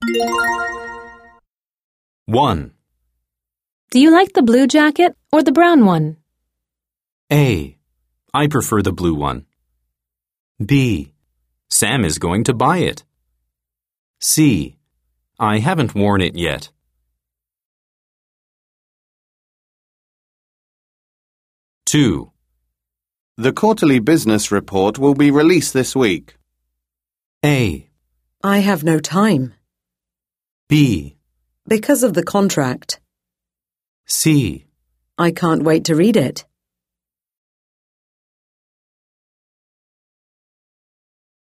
1. Do you like the blue jacket or the brown one? A. I prefer the blue one. B. Sam is going to buy it. C. I haven't worn it yet. 2. The quarterly business report will be released this week. A. I have no time. B. Because of the contract. C. I can't wait to read it.